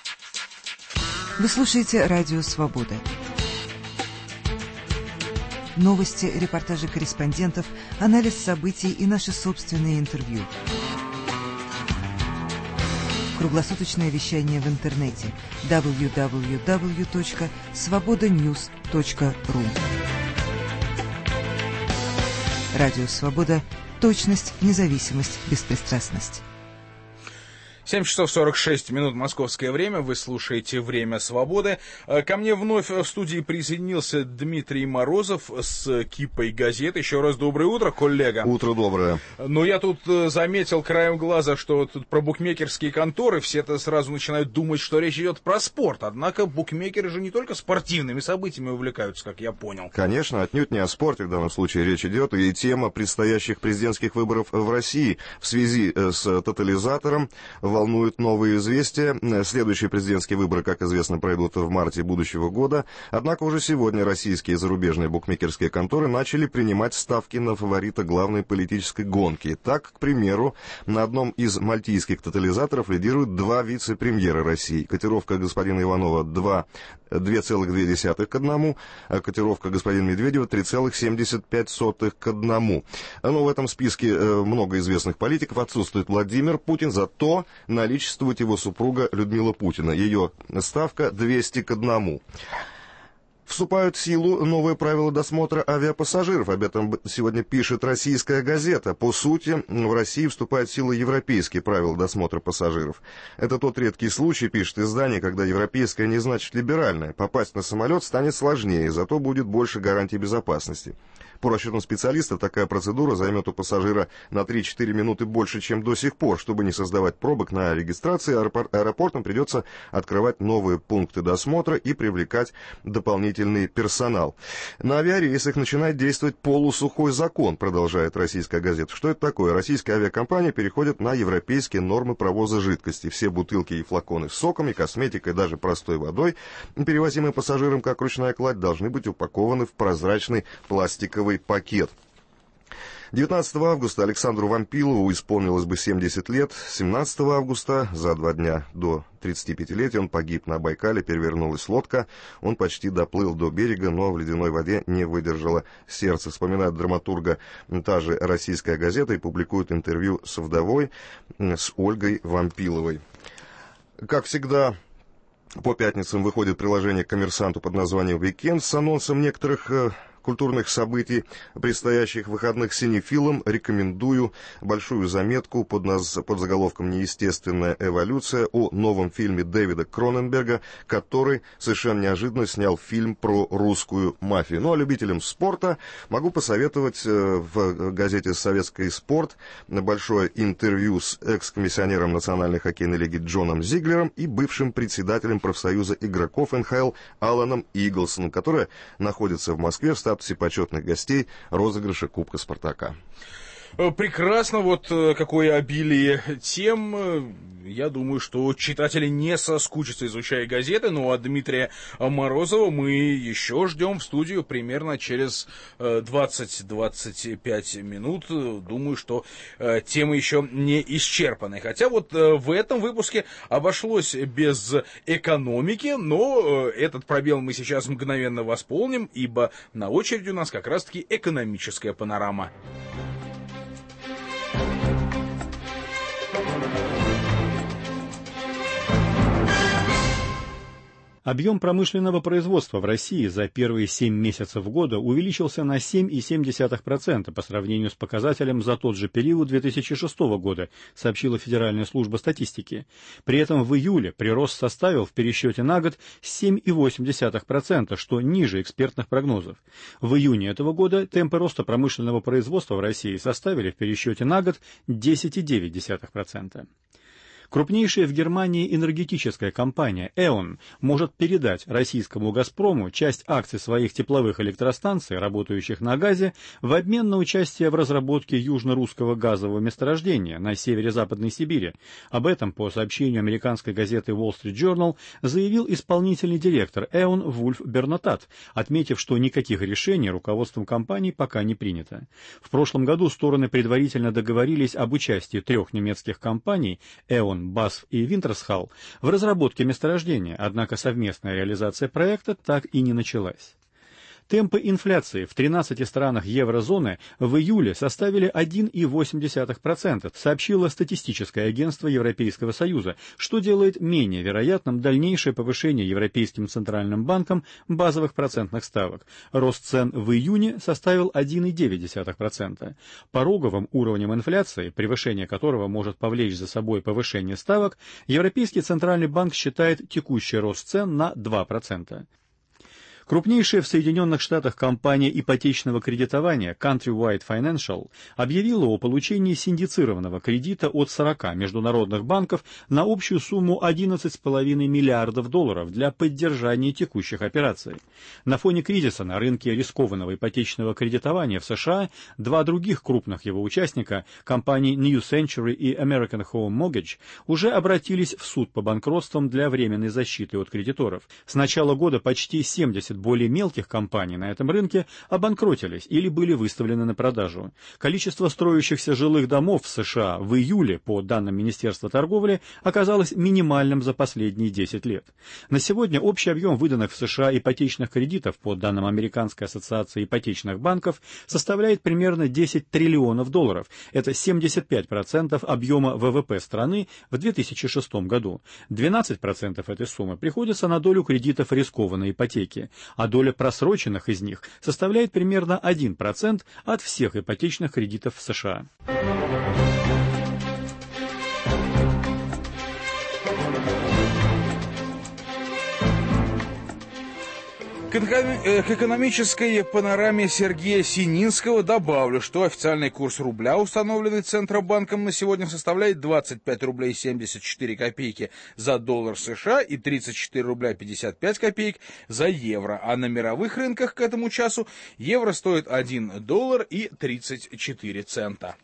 Вы слушаете «Радио Свобода». новости, репортажи корреспондентов, анализ событий и наши собственные интервью. Круглосуточное вещание в интернете www.svobodanews.ru. Радио «Свобода». Точность, независимость, беспристрастность. 7 часов 46 минут московское время. Вы слушаете «Время свободы». Ко мне вновь в студии присоединился Дмитрий Морозов с кипой газет. Еще раз доброе утро, коллега. Утро доброе. Но я тут заметил краем глаза, что тут про букмекерские конторы все-то сразу начинают думать, что речь идет про спорт. Однако букмекеры же не только спортивными событиями увлекаются, как я понял. Конечно, отнюдь не о спорте в данном случае речь идет. И тема предстоящих президентских выборов в России в связи с тотализатором волнуют новые известия. Следующие президентские выборы, как известно, пройдут в марте будущего года. Однако уже сегодня российские и зарубежные букмекерские конторы начали принимать ставки на фаворита главной политической гонки. Так, к примеру, на одном из мальтийских тотализаторов лидируют два вице-премьера России. Котировка господина Иванова 2,2 к 1, а котировка господина Медведева 3,75 к 1. Но в этом списке много известных политиков. Отсутствует Владимир Путин, зато наличествует его супруга Людмила Путина. Ее ставка 200 к 1. Вступают в силу новые правила досмотра авиапассажиров. Об этом сегодня пишет «Российская газета». По сути, в России вступают в силу европейские правила досмотра пассажиров. Это тот редкий случай, пишет издание, когда европейское не значит либеральное. Попасть на самолет станет сложнее, зато будет больше гарантий безопасности. По расчетам специалистов, такая процедура займет у пассажира на 3-4 минуты больше, чем до сих пор. Чтобы не создавать пробок на регистрации, аэропортам придется открывать новые пункты досмотра и привлекать дополнительный персонал. На авиарейсах начинает действовать полусухой закон, продолжает «Российская газета». Что это такое? Российские авиакомпании переходят на европейские нормы провоза жидкости. Все бутылки и флаконы с соками, косметикой, даже простой водой, перевозимые пассажирам как ручная кладь, должны быть упакованы в прозрачный пластиковый пакет. 19 августа Александру Вампилову исполнилось бы 70 лет. 17 августа, за 2 дня до 35-летия, он погиб на Байкале, перевернулась лодка. Он почти доплыл до берега, но в ледяной воде не выдержало сердце. Вспоминает драматурга та же «Российская газета» и публикует интервью с вдовой, с Ольгой Вампиловой. Как всегда, по пятницам выходит приложение к «Коммерсанту» под названием «Уикенд» с анонсом некоторых культурных событий, предстоящих выходных синефилам. Рекомендую большую заметку под заголовком «Неестественная эволюция» о новом фильме Дэвида Кроненберга, который совершенно неожиданно снял фильм про русскую мафию. Ну а любителям спорта могу посоветовать в газете «Советский спорт» большое интервью с экс-комиссионером Национальной хоккейной лиги Джоном Зиглером и бывшим председателем профсоюза игроков НХЛ Аланом Иглсоном, который находится в Москве в статусе почетных гостей розыгрыша Кубка Спартака. Прекрасно, вот какое обилие тем. Я думаю, что читатели не соскучатся, изучая газеты. Ну а Дмитрия Морозова мы еще ждем в студию примерно через 20-25 минут. Думаю, что темы еще не исчерпаны. Хотя вот в этом выпуске обошлось без экономики, но этот пробел мы сейчас мгновенно восполним, ибо на очереди у нас как раз-таки экономическая панорама. Объем промышленного производства в России за первые 7 месяцев года увеличился на 7,7% по сравнению с показателем за тот же период 2006 года, сообщила Федеральная служба статистики. При этом в июле прирост составил в пересчете на год 7,8%, что ниже экспертных прогнозов. В июне этого года темпы роста промышленного производства в России составили в пересчете на год 10,9%. Крупнейшая в Германии энергетическая компания E.ON может передать российскому «Газпрому» часть акций своих тепловых электростанций, работающих на газе, в обмен на участие в разработке южно-русского газового месторождения на северо-западной Сибири. Об этом, по сообщению американской газеты Wall Street Journal, заявил исполнительный директор E.ON Вульф Бернатат, отметив, что никаких решений руководством компании пока не принято. В прошлом году стороны предварительно договорились об участии 3 немецких компаний E.ON, BASF и Wintershall в разработке месторождения, однако совместная реализация проекта так и не началась. Темпы инфляции в 13 странах еврозоны в июле составили 1,8%, сообщило статистическое агентство Европейского Союза, что делает менее вероятным дальнейшее повышение Европейским Центральным банком базовых процентных ставок. Рост цен в июне составил 1,9%. Пороговым уровнем инфляции, превышение которого может повлечь за собой повышение ставок, Европейский Центральный банк считает текущий рост цен на 2%. Крупнейшая в Соединенных Штатах компания ипотечного кредитования Countrywide Financial объявила о получении синдицированного кредита от 40 международных банков на общую сумму $11,5 миллиардов для поддержания текущих операций. На фоне кризиса на рынке рискованного ипотечного кредитования в США два других крупных его участника, компании New Century и American Home Mortgage, уже обратились в суд по банкротствам для временной защиты от кредиторов. С начала года почти 70 более мелких компаний на этом рынке обанкротились или были выставлены на продажу. Количество строящихся жилых домов в США в июле, по данным Министерства торговли, оказалось минимальным за последние 10 лет. На сегодня общий объем выданных в США ипотечных кредитов, по данным Американской ассоциации ипотечных банков, составляет примерно $10 триллионов. Это 75% объема ВВП страны в 2006 году. 12% этой суммы приходится на долю кредитов рискованной ипотеки, а доля просроченных из них составляет примерно 1% от всех ипотечных кредитов в США. К экономической панораме Сергея Сининского добавлю, что официальный курс рубля, установленный Центробанком на сегодня, составляет 25 рублей 74 копейки за доллар США и 34 рубля 55 копеек за евро. А на мировых рынках к этому часу евро стоит $1 и 34 цента.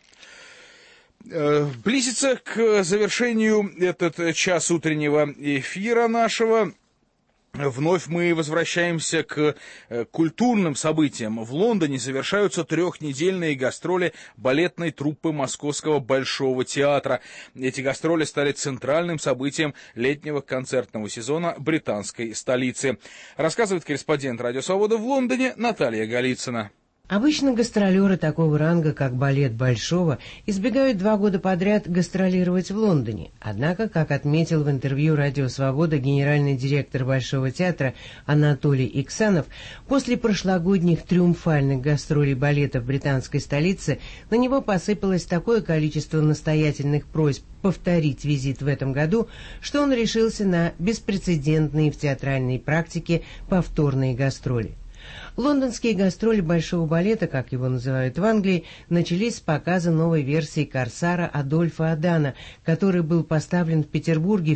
Близится к завершению этот час утреннего эфира нашего. Вновь мы возвращаемся к культурным событиям. В Лондоне завершаются трехнедельные гастроли балетной труппы Московского Большого театра. Эти гастроли стали центральным событием летнего концертного сезона британской столицы. Рассказывает корреспондент «Радио Свобода» в Лондоне Наталья Голицына. Обычно гастролеры такого ранга, как балет Большого, избегают 2 года подряд гастролировать в Лондоне. Однако, как отметил в интервью «Радио Свобода» генеральный директор Большого театра Анатолий Иксанов, после прошлогодних триумфальных гастролей балета в британской столице на него посыпалось такое количество настоятельных просьб повторить визит в этом году, что он решился на беспрецедентные в театральной практике повторные гастроли. Лондонские гастроли Большого балета, как его называют в Англии, начались с показа новой версии «Корсара» Адольфа Адана, который был поставлен в Петербурге в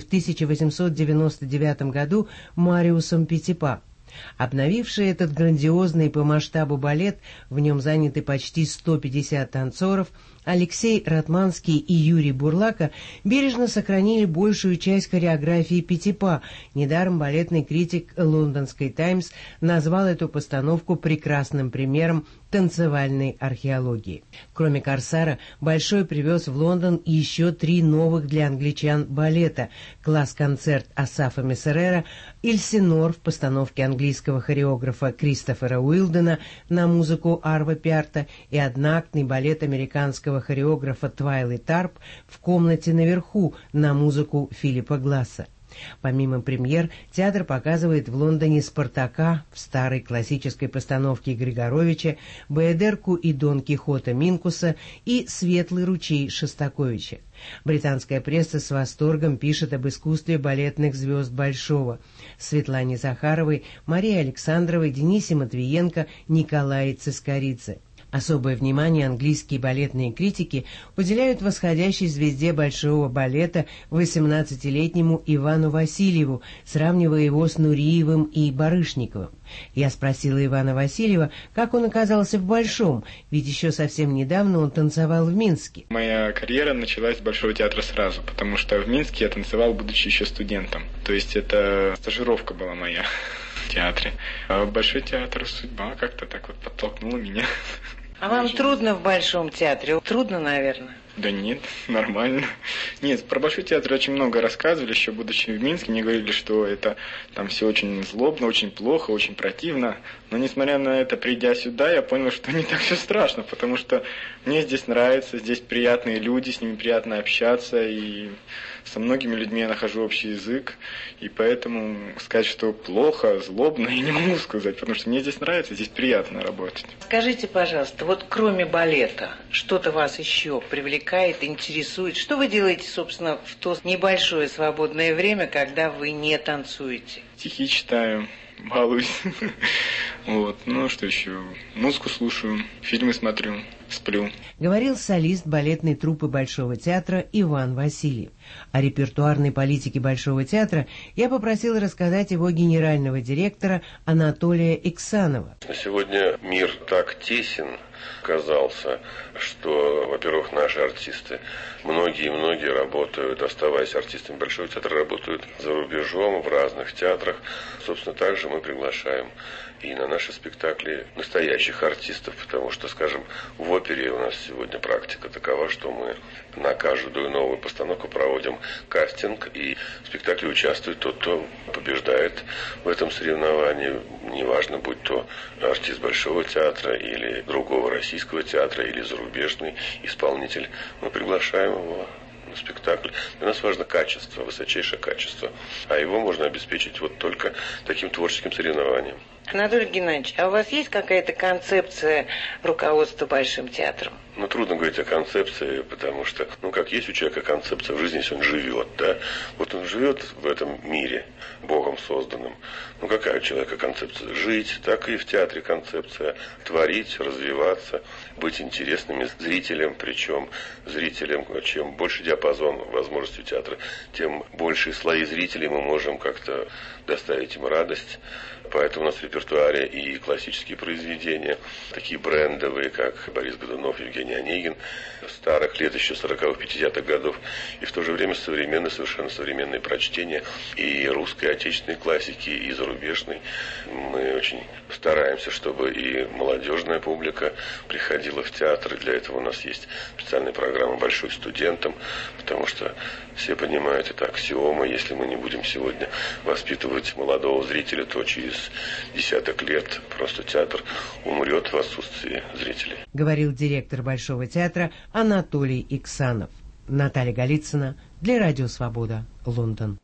1899 году Мариусом Петипа. Обновивший этот грандиозный по масштабу балет, в нем заняты почти 150 танцоров, Алексей Ратманский и Юрий Бурлака бережно сохранили большую часть хореографии Петипа. Недаром балетный критик лондонской «Таймс» назвал эту постановку прекрасным примером танцевальной археологии. Кроме «Корсара», Большой привез в Лондон еще 3 новых для англичан балета: класс-концерт Асафа Мессерера, «Эльсинор» в постановке английского хореографа Кристофера Уилдена на музыку Арва Пиарта и одноактный балет американского хореографа Твайли Тарп «В комнате наверху» на музыку Филиппа Гласса. Помимо премьер, театр показывает в Лондоне «Спартака» в старой классической постановке Григоровича, «Баэдерку» и «Дон Кихота» Минкуса и «Светлый ручей» Шостаковича. Британская пресса с восторгом пишет об искусстве балетных звезд Большого: Светлане Захаровой, Марии Александровой, Денисе Матвиенко, Николае Цискоридзе. Особое внимание английские балетные критики уделяют восходящей звезде Большого балета 18-летнему Ивану Васильеву, сравнивая его с Нуриевым и Барышниковым. Я спросила Ивана Васильева, как он оказался в Большом, ведь еще совсем недавно он танцевал в Минске. Моя карьера началась с Большого театра сразу, потому что в Минске я танцевал, будучи еще студентом. То есть это стажировка была моя в театре. А Большой театр, судьба как-то так вот подтолкнула меня. А вам трудно в Большом театре? Трудно, наверное? Да нет, нормально. Нет, про Большой театр очень много рассказывали, еще будучи в Минске, мне говорили, что это там все очень злобно, очень плохо, очень противно. Но несмотря на это, придя сюда, я понял, что не так все страшно, потому что мне здесь нравится, здесь приятные люди, с ними приятно общаться, и со многими людьми я нахожу общий язык, и поэтому сказать, что плохо, злобно, я не могу сказать, потому что мне здесь нравится, здесь приятно работать. Скажите, пожалуйста, вот кроме балета, что-то вас еще привлекает, интересует? Что вы делаете, собственно, в то небольшое свободное время, когда вы не танцуете? Стихи читаю, балуюсь. Вот, ну что еще? Музыку слушаю, фильмы смотрю, сплю. Говорил солист балетной труппы Большого театра Иван Васильев. О репертуарной политике Большого театра я попросил рассказать его генерального директора Анатолия Иксанова. Сегодня мир так тесен казался, что, во-первых, наши артисты, многие работают, оставаясь артистами Большого театра, работают за рубежом, в разных театрах. Собственно, также мы приглашаем и на наши спектакли настоящих артистов, потому что, скажем, в опере у нас сегодня практика такова, что мы на каждую новую постановку проводим кастинг, и в спектакле участвует тот, кто побеждает в этом соревновании, неважно, будь то артист Большого театра или другого российского театра, или зарубежный исполнитель. Мы приглашаем его на спектакль. Для нас важно качество, высочайшее качество, а его можно обеспечить вот только таким творческим соревнованием. Анатолий Геннадьевич, а у вас есть какая-то концепция руководства Большим театром? Ну, трудно говорить о концепции, потому что, как есть у человека концепция в жизни, если он живет, да? Вот он живет в этом мире, Богом созданным. Какая у человека концепция? Жить, так и в театре концепция. Творить, развиваться, быть интересными зрителям, причем зрителям, чем больше диапазон возможностей театра, тем большие слои зрителей мы можем как-то доставить им радость. Поэтому у нас в репертуаре и классические произведения, такие брендовые, как Борис Годунов, Евгений Онегин, старых лет еще 40-х, 50-х годов, и в то же время современные, совершенно современные прочтения и русской, отечественной классики, и зарубежной. Мы очень стараемся, чтобы и молодежная публика приходила в театр, и для этого у нас есть специальная программа «Большой студентам», потому что все понимают, это аксиома, если мы не будем сегодня воспитывать молодого зрителя, то через десяток лет просто театр умрет в отсутствии зрителей. Говорил директор Большого театра Анатолий Иксанов. Наталья Голицына для Радио Свобода, Лондон.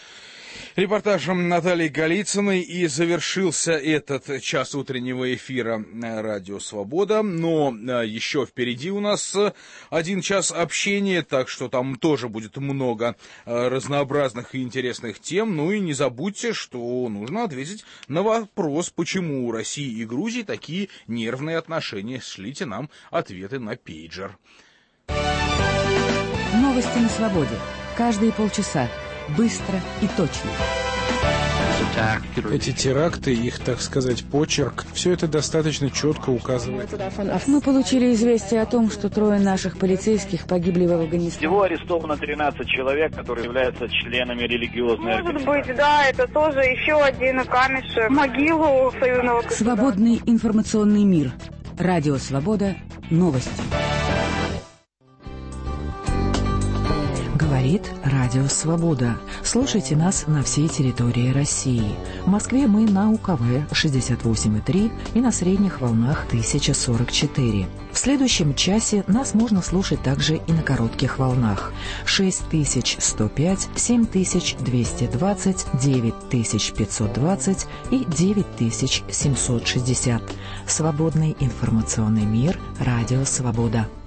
Репортажем Натальи Голицыной и завершился этот час утреннего эфира «Радио Свобода». Но еще впереди у нас 1 час общения, так что там тоже будет много разнообразных и интересных тем. Ну и не забудьте, что нужно ответить на вопрос, почему у России и Грузии такие нервные отношения. Шлите нам ответы на пейджер. Новости на свободе. Каждые полчаса. Быстро и точно. Эти теракты, их, так сказать, почерк, все это достаточно четко указывает. Мы получили известие о том, что 3 наших полицейских погибли в Афганистане. Всего арестовано 13 человек, которые являются членами религиозной организации. Может быть, да, это тоже еще один камешек в могилу союзного государства. Свободный информационный мир. Радио Свобода. Новости. Говорит Радио Свобода. Слушайте нас на всей территории России. В Москве мы на УКВ 68,3 и на средних волнах 1044. В следующем часе нас можно слушать также и на коротких волнах 6105, 7220, 9520 и 9760. Свободный информационный мир. Радио Свобода.